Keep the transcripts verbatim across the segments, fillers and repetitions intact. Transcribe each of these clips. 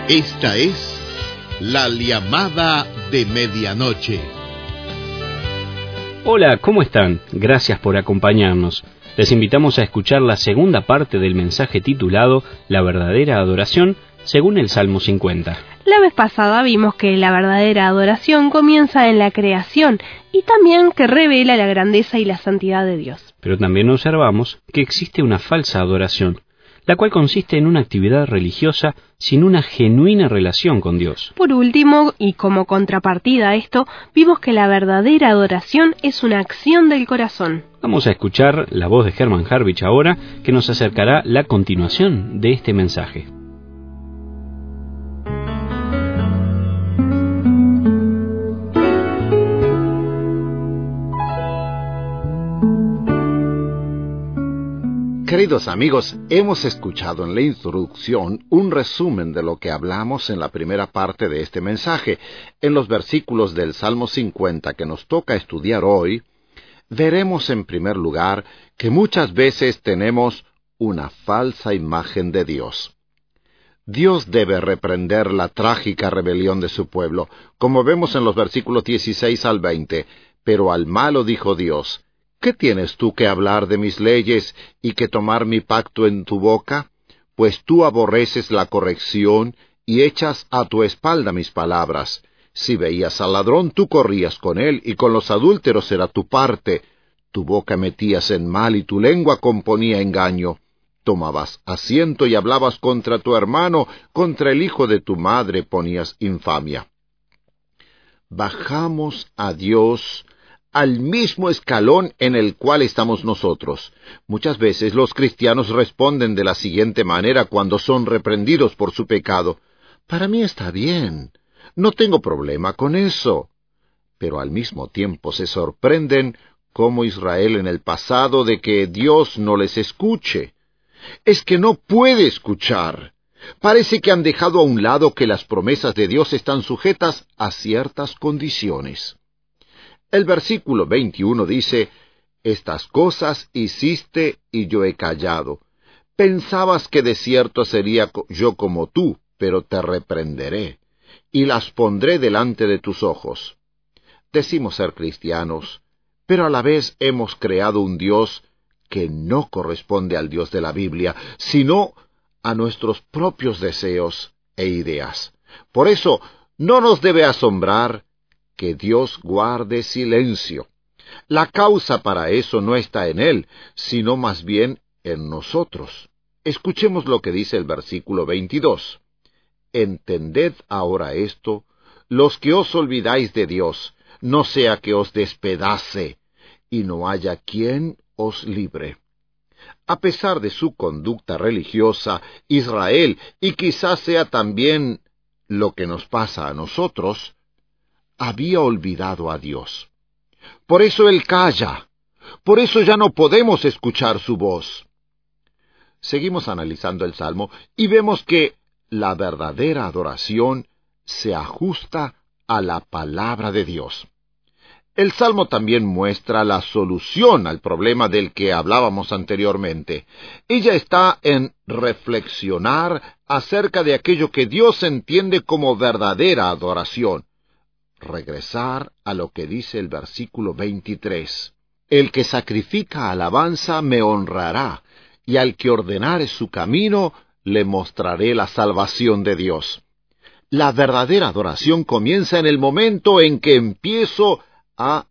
Esta es la llamada de medianoche. Hola, ¿cómo están? Gracias por acompañarnos. Les invitamos a escuchar la segunda parte del mensaje titulado La verdadera adoración, según el Salmo cincuenta. La vez pasada vimos que la verdadera adoración comienza en la creación y también que revela la grandeza y la santidad de Dios. Pero también observamos que existe una falsa adoración, la cual consiste en una actividad religiosa sin una genuina relación con Dios. Por último, y como contrapartida a esto, vimos que la verdadera adoración es una acción del corazón. Vamos a escuchar la voz de Herman Harvich ahora, que nos acercará la continuación de este mensaje. Queridos amigos, hemos escuchado en la introducción un resumen de lo que hablamos en la primera parte de este mensaje. En los versículos del Salmo cincuenta que nos toca estudiar hoy, veremos en primer lugar que muchas veces tenemos una falsa imagen de Dios. Dios debe reprender la trágica rebelión de su pueblo, como vemos en los versículos dieciséis al veinte. Pero al malo dijo Dios: ¿qué tienes tú que hablar de mis leyes y que tomar mi pacto en tu boca? Pues tú aborreces la corrección y echas a tu espalda mis palabras. Si veías al ladrón, tú corrías con él, y con los adúlteros era tu parte. Tu boca metías en mal y tu lengua componía engaño. Tomabas asiento y hablabas contra tu hermano, contra el hijo de tu madre ponías infamia. Bajamos a Dios al mismo escalón en el cual estamos nosotros. Muchas veces los cristianos responden de la siguiente manera cuando son reprendidos por su pecado: para mí está bien, no tengo problema con eso. Pero al mismo tiempo se sorprenden, como Israel en el pasado, de que Dios no les escuche. Es que no puede escuchar. Parece que han dejado a un lado que las promesas de Dios están sujetas a ciertas condiciones. El versículo veintiuno dice: estas cosas hiciste y yo he callado. Pensabas que de cierto sería yo como tú, pero te reprenderé, y las pondré delante de tus ojos. Decimos ser cristianos, pero a la vez hemos creado un Dios que no corresponde al Dios de la Biblia, sino a nuestros propios deseos e ideas. Por eso, no nos debe asombrar que Dios guarde silencio. La causa para eso no está en Él, sino más bien en nosotros. Escuchemos lo que dice el versículo veintidós. Entended ahora esto, los que os olvidáis de Dios, no sea que os despedace, y no haya quien os libre. A pesar de su conducta religiosa, Israel, y quizás sea también lo que nos pasa a nosotros, había olvidado a Dios. Por eso Él calla. Por eso ya no podemos escuchar su voz. Seguimos analizando el Salmo y vemos que la verdadera adoración se ajusta a la palabra de Dios. El Salmo también muestra la solución al problema del que hablábamos anteriormente. Ella está en reflexionar acerca de aquello que Dios entiende como verdadera adoración. Regresar a lo que dice el versículo veintitrés. El que sacrifica alabanza me honrará, y al que ordenare su camino le mostraré la salvación de Dios. La verdadera adoración comienza en el momento en que empiezo a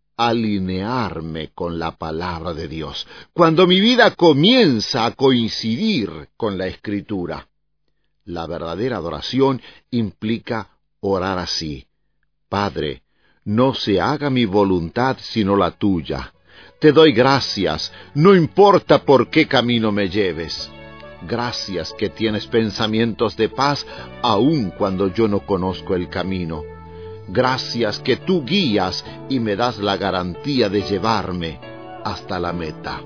alinearme con la palabra de Dios, cuando mi vida comienza a coincidir con la Escritura. La verdadera adoración implica orar así: Padre, no se haga mi voluntad sino la tuya. Te doy gracias, no importa por qué camino me lleves. Gracias que tienes pensamientos de paz, aun cuando yo no conozco el camino. Gracias que tú guías y me das la garantía de llevarme hasta la meta.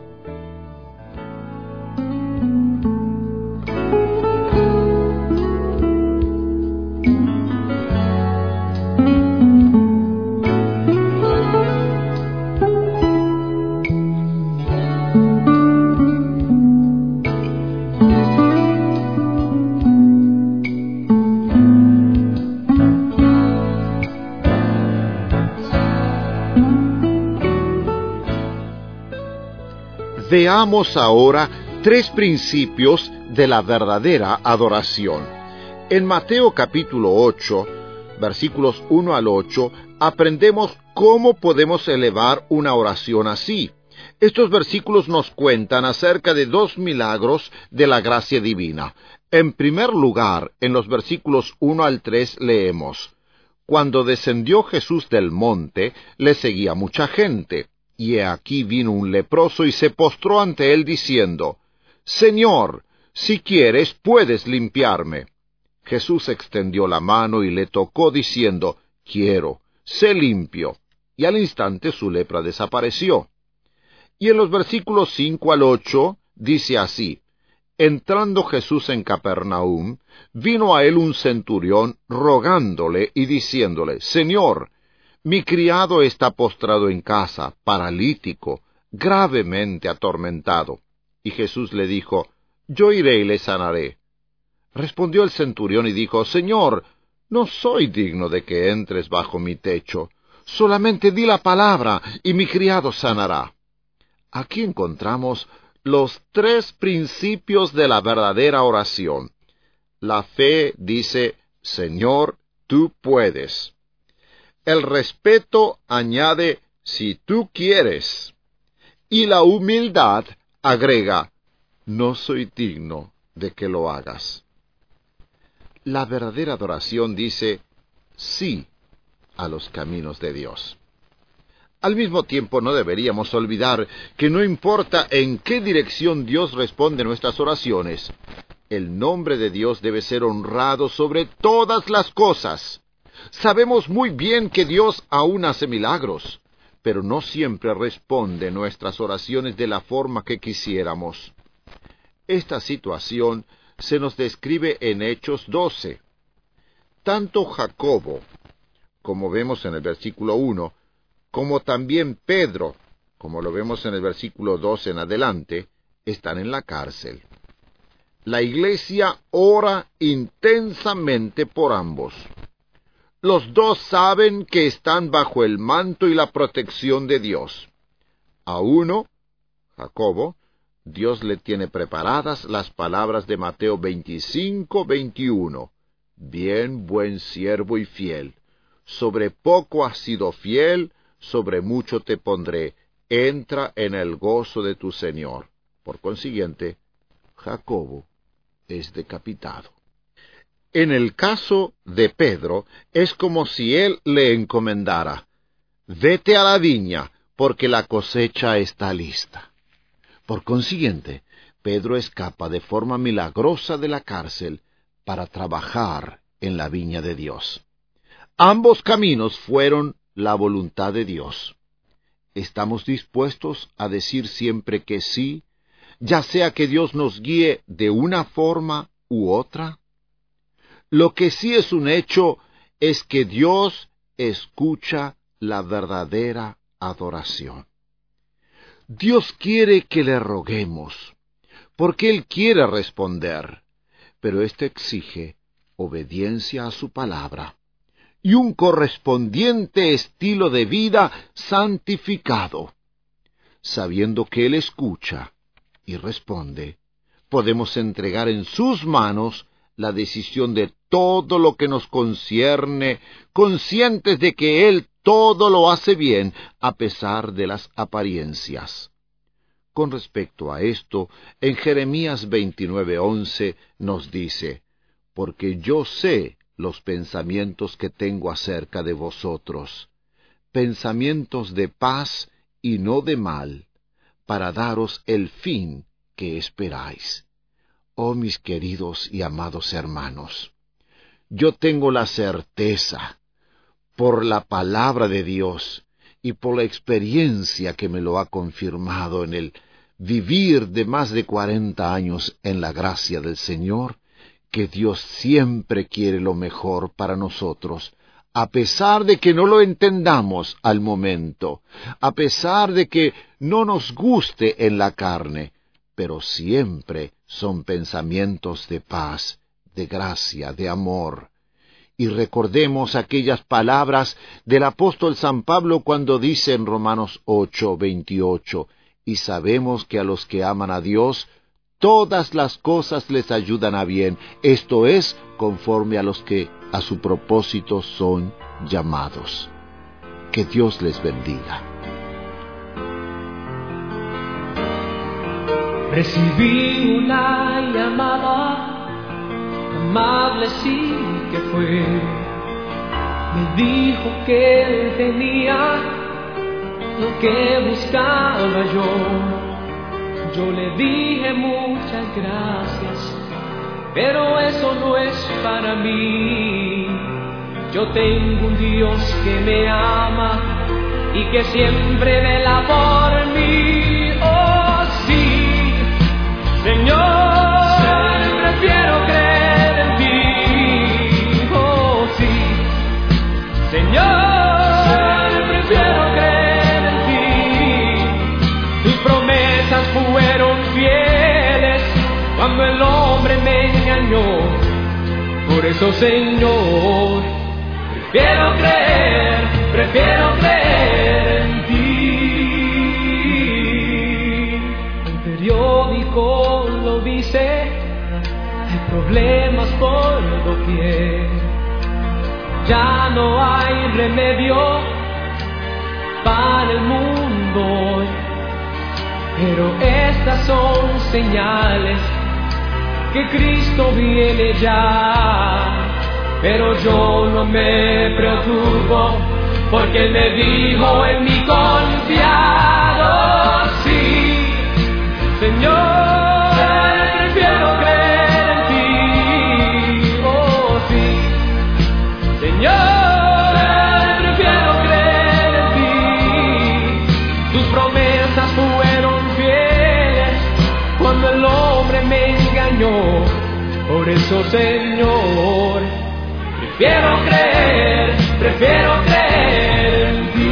Veamos ahora tres principios de la verdadera adoración. En Mateo capítulo ocho, versículos uno al ocho, aprendemos cómo podemos elevar una oración así. Estos versículos nos cuentan acerca de dos milagros de la gracia divina. En primer lugar, en los versículos uno al tres leemos: Cuando descendió Jesús del monte, le seguía mucha gente, y he aquí vino un leproso y se postró ante él diciendo: Señor, si quieres, puedes limpiarme. Jesús extendió la mano y le tocó diciendo: Quiero, sé limpio. Y al instante su lepra desapareció. Y en los versículos cinco al ocho dice así: Entrando Jesús en Capernaum, vino a él un centurión rogándole y diciéndole: Señor, mi criado está postrado en casa, paralítico, gravemente atormentado. Y Jesús le dijo: Yo iré y le sanaré. Respondió el centurión y dijo: Señor, no soy digno de que entres bajo mi techo. Solamente di la palabra, y mi criado sanará. Aquí encontramos los tres principios de la verdadera oración. La fe dice: Señor, tú puedes. El respeto añade: si tú quieres. Y la humildad agrega: no soy digno de que lo hagas. La verdadera adoración dice sí a los caminos de Dios. Al mismo tiempo, no deberíamos olvidar que no importa en qué dirección Dios responde nuestras oraciones, el nombre de Dios debe ser honrado sobre todas las cosas. Sabemos muy bien que Dios aún hace milagros, pero no siempre responde nuestras oraciones de la forma que quisiéramos. Esta situación se nos describe en Hechos doce. Tanto Jacobo, como vemos en el versículo uno, como también Pedro, como lo vemos en el versículo dos en adelante, están en la cárcel. La iglesia ora intensamente por ambos. Los dos saben que están bajo el manto y la protección de Dios. A uno, Jacobo, Dios le tiene preparadas las palabras de Mateo veinticinco, veintiuno. Bien, buen siervo y fiel. Sobre poco has sido fiel, sobre mucho te pondré. Entra en el gozo de tu Señor. Por consiguiente, Jacobo es decapitado. En el caso de Pedro, es como si él le encomendara: vete a la viña, porque la cosecha está lista. Por consiguiente, Pedro escapa de forma milagrosa de la cárcel para trabajar en la viña de Dios. Ambos caminos fueron la voluntad de Dios. ¿Estamos dispuestos a decir siempre que sí, ya sea que Dios nos guíe de una forma u otra? Lo que sí es un hecho es que Dios escucha la verdadera adoración. Dios quiere que le roguemos, porque Él quiere responder, pero esto exige obediencia a su palabra y un correspondiente estilo de vida santificado. Sabiendo que Él escucha y responde, podemos entregar en sus manos la decisión de todo lo que nos concierne, conscientes de que Él todo lo hace bien a pesar de las apariencias. Con respecto a esto, en Jeremías veintinueve once nos dice: porque yo sé los pensamientos que tengo acerca de vosotros, pensamientos de paz y no de mal, para daros el fin que esperáis. Oh, mis queridos y amados hermanos, yo tengo la certeza, por la palabra de Dios y por la experiencia que me lo ha confirmado en el vivir de más de cuarenta años en la gracia del Señor, que Dios siempre quiere lo mejor para nosotros, a pesar de que no lo entendamos al momento, a pesar de que no nos guste en la carne, pero siempre son pensamientos de paz, de gracia, de amor. Y recordemos aquellas palabras del apóstol San Pablo cuando dice en Romanos ocho veintiocho, y sabemos que a los que aman a Dios, todas las cosas les ayudan a bien, esto es, conforme a los que a su propósito son llamados. Que Dios les bendiga. Recibí una llamada, amable sí que fue. Me dijo que él tenía lo que buscaba yo. Yo le dije muchas gracias, pero eso no es para mí. Yo tengo un Dios que me ama y que siempre vela por mí. Oh sí, Señor, prefiero creer en ti. Oh sí, Señor, prefiero creer en ti. Tus promesas fueron fieles cuando el hombre me engañó. Por eso, Señor, prefiero creer, prefiero creer en ti. El periódico lo dice, hay problemas por doquier. Ya no hay remedio para el mundo, pero estas son señales que Cristo viene ya. Pero yo no me preocupo, porque Él me dijo en mi confiado, sí, Señor, prefiero creer en ti. Oh sí, Señor, prefiero creer en ti. Tus promesas fueron fieles cuando el hombre me engañó. Por eso, Señor, prefiero creer, prefiero creer en ti.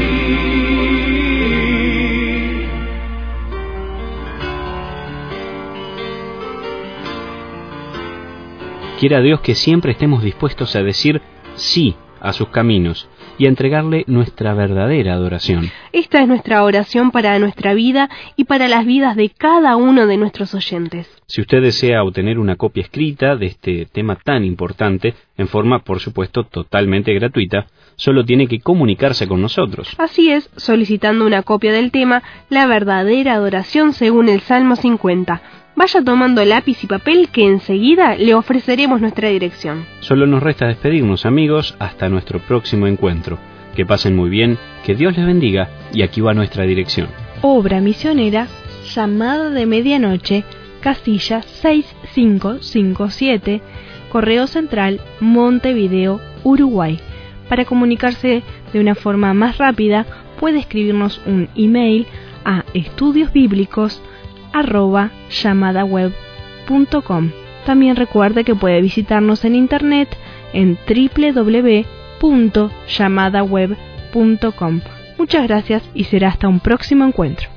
Quiera Dios que siempre estemos dispuestos a decir sí a sus caminos y a entregarle nuestra verdadera adoración. Esta es nuestra oración para nuestra vida y para las vidas de cada uno de nuestros oyentes. Si usted desea obtener una copia escrita de este tema tan importante, en forma, por supuesto, totalmente gratuita, solo tiene que comunicarse con nosotros. Así es, solicitando una copia del tema La verdadera adoración según el Salmo cincuenta. Vaya tomando lápiz y papel que enseguida le ofreceremos nuestra dirección. Solo nos resta despedirnos, amigos, hasta nuestro próximo encuentro. Que pasen muy bien, que Dios les bendiga, y aquí va nuestra dirección. Obra misionera, Llamada de Medianoche, casilla seis cinco cinco siete, Correo Central, Montevideo, Uruguay. Para comunicarse de una forma más rápida, puede escribirnos un email a estudiosbíblicos arroba llamadaweb punto com. También recuerde que puede visitarnos en internet en doble u doble u doble u punto llamadaweb punto com. Muchas gracias y será hasta un próximo encuentro.